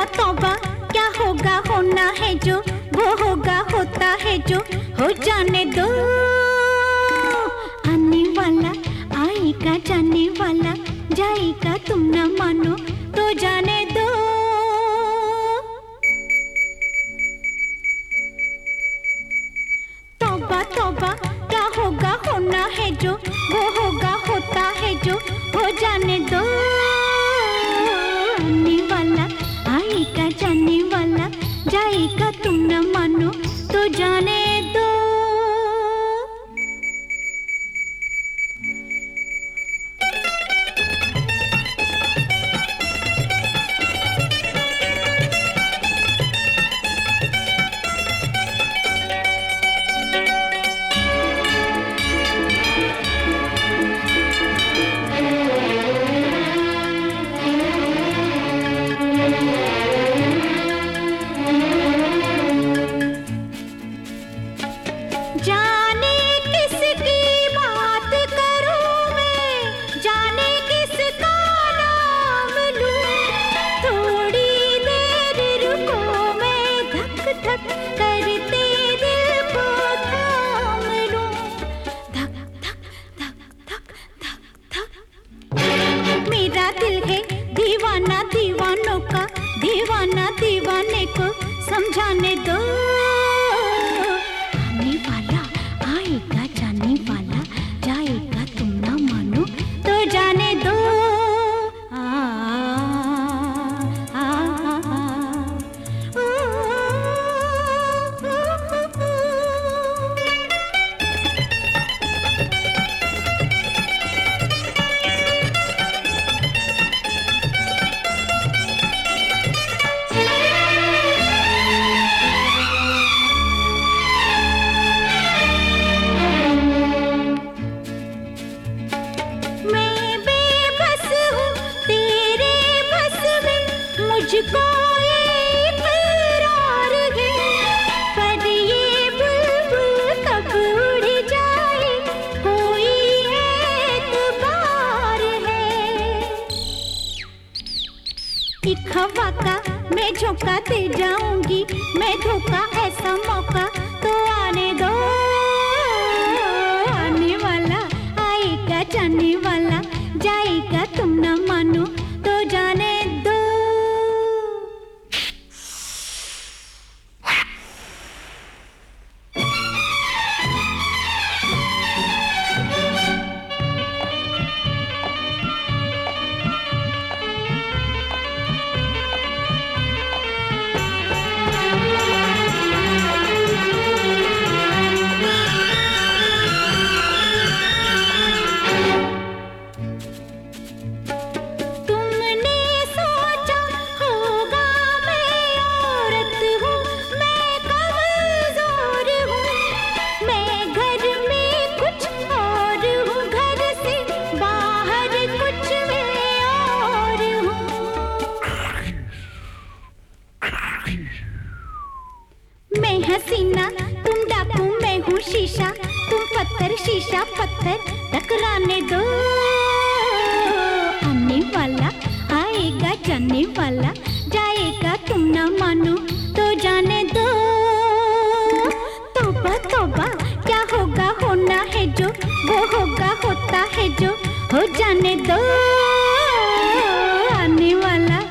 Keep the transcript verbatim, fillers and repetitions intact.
तौबा क्या होगा होना है जो, वो होगा होता है जो, हो जाने दो। आने वाला आएगा, जाने वाला जाएगा, तुम न मानो तो जाने दो। तौबा तौबा क्या होगा होना है जो, वो होगा होता है जो, हो जाने दो। आने वाला आएगा, जाने वाला जाएगा, तुम न मानो तो जाने दो। जाने किसकी बात करूं मैं, जाने किसका नाम लूं, थोड़ी देर रुको मैं धक धक करते दिल को थाम लूं। धक धक धक धक धक धक। मेरा दिल है दीवाना दीवानों का, दीवाना दीवाने को समझाने दो। आएगा, जाने वाला जाएगा, तुम ना मानो तो जाने दो। आ, आ, आ, आ, मुझको इकरार है, पर ये बुलबुल कब उड़ जाए, कोई एतबार है। एक हवा का मैं झोंका दे जाऊंगी, मैं धोखा ऐसा मौका तो आने दो। आने वाला आएगा, जाने वाला जाएगा, तुम न मानो तो जाने दो। मैं हसीना तुम डाकू, मैं हूँ शीशा, तुम पत्थर शीशा पत्थर, टकराने दो। आने वाला आएगा, जाने वाला जाएगा, तुम न मानो तो जाने दो। तौबा तौबा क्या होगा होना है जो, वो होगा होता है जो, हो जाने दो। आने वाला